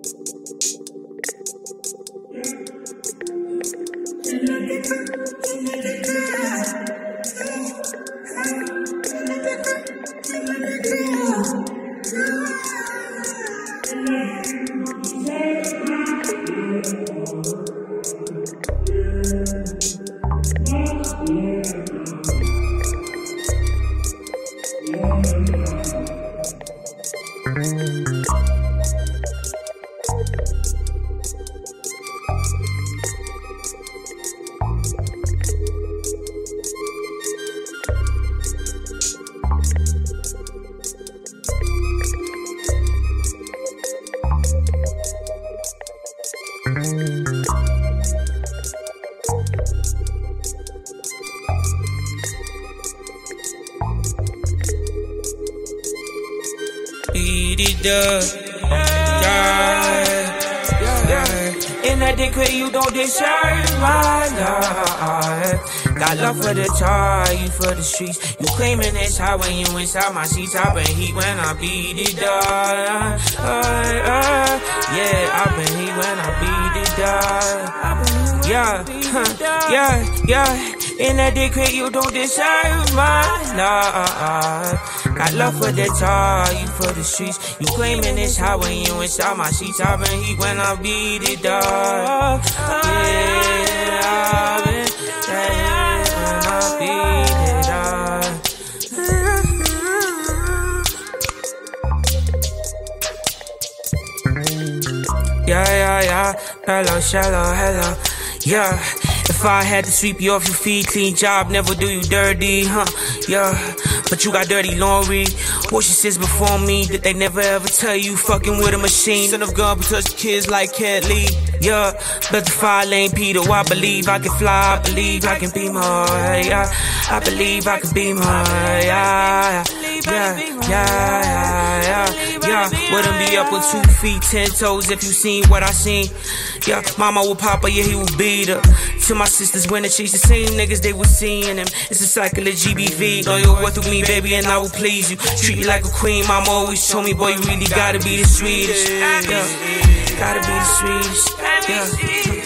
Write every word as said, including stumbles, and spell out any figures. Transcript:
Beat it up, yeah, yeah. In that dick where you don't deserve my love. Got love for the tar, you for the streets. You claiming it's hot when you inside my seats. I been heat when I beat it up, uh, uh, yeah. I been heat when I beat it up, yeah, huh, yeah, yeah. In that dick where you don't deserve my love. Got love for the tar, you for the streets. You claiming it's hot when you inside my seats. I been heat when I beat it up, yeah. I been yeah, yeah, yeah, hello, shallow, hello, yeah. If I had to sweep you off your feet, clean job, never do you dirty, huh, yeah. But you got dirty laundry. Portia says before me that they never ever tell you fucking with a machine. Son of gun, but touch the kids like Cat Lee, yeah. Bet the fire lane Peter, I believe I can fly, I believe I can be more, yeah. I believe I can be more, yeah. Yeah, yeah, yeah, yeah, yeah. Wouldn't be up with two feet, ten toes if you seen what I seen. Yeah, mama with papa, yeah, he would beat her. To my sisters when they chase the same niggas they was seeing them. It's a cycle of G B V. Know your worth with me, baby, and I will please you. Treat you like a queen, mama always told me, boy, you really gotta be the sweetest. Yeah, gotta be the sweetest. Yeah.